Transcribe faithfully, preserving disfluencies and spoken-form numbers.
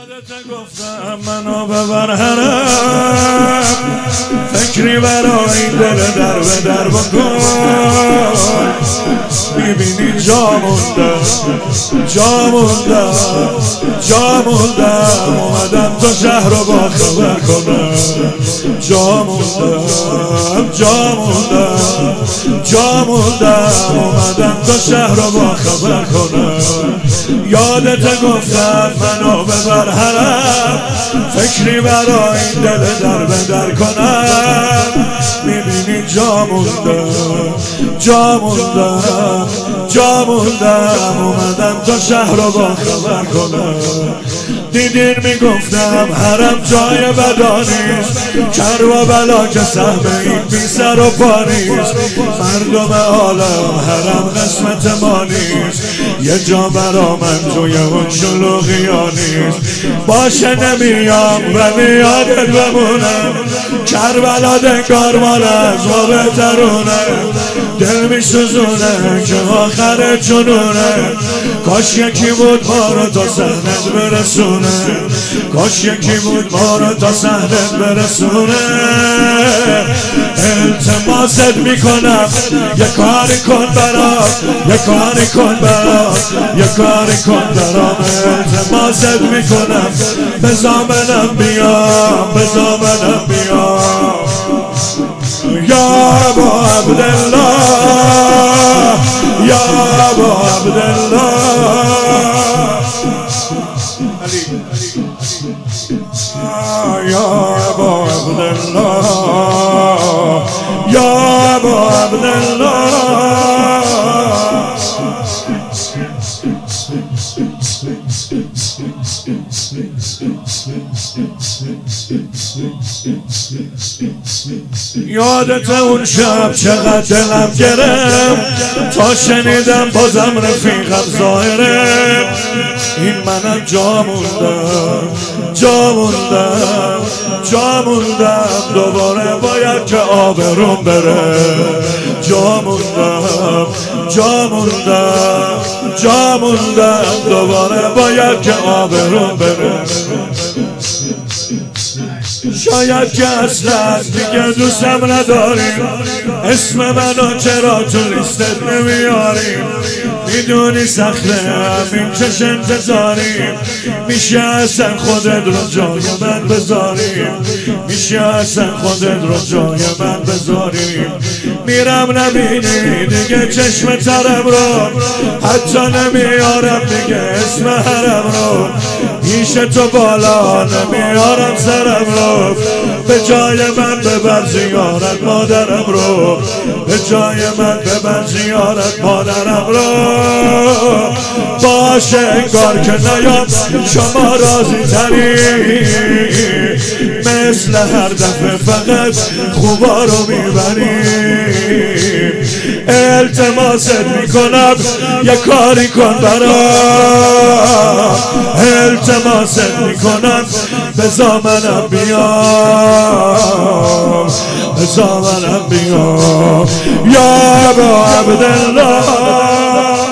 یادت گفتم منو ببر حرم، فکری برای دل در به در بکن. میبینی جا موندم جا موندم جا موندم، اومدم تو شهر رو با خبر کنم. جا موندم جا موندم جا موندم، اومدم تو شهر رو با خبر کنم. یادت گفتم منو ببر حرم، فکری برای دل در به در کنم. میبینی جا موندم جا موندم جا موندم، اومدم تا شهر رو با خبر کنم. دیدین میگفتم حرم جای بدا نیست، کر و بلا که سهم این بی سر و پا نیست. مردم عالم حرم قسمت ما نیست، یه جا برا من توی اون شلوغی ها نیست. باشه نمیام و یادت بمونم، کربلا دنگار مال از ما بهترونه. دل میسوزونه که آخر جنونه، کاش یکی بود ما رو تا سحنت برسونه. کاش یکی بود ما رو تا سحنت برسونه. التماست میکنم یه کاری کن برام، یه کاری کن برام، یه کاری کن برام. التماست میکنم بزا منم بیام، بزا منم بیام. یا ابو عبدالله یا ابو عبدالله یا ابو عبدالله یا ابو عبدالله. یادت اون شب چقدر دلم گرم، تا شنیدم بازم رفیقم ظاهره. این منم جا موندم جا موندم جا موندم، دوباره باید که آبروم بره. جا موندم جا موندم جا موندم، دوباره باید که آبروم بره. شاید که اصلا دیگه دوستم نداریم، اسم منو چرا تو لیستت نمیاریم. میدونی سخته همین چش انتظاریم، میشه اصلا خودت رو جای من بذاریم. میشه اصلا خودت رو جای من بذاریم. میرم نبینی دیگه چشم ترم رو، حتی نمیارم دیگه اسم حرم رو. پیش تو بالا نمیارم سرم رو، به جای من ببر زیارت مادرم رو. به جای من ببر زیارت مادرم رو. باشه انگار که نیام شما راضی تری، مثل هر دفعه فقط خوبا رو میبریم. التماست میکنم یه کاری کن برام، التماست میکنم بزا منم بیام، بزا منم بیام. یا ابو عبدالله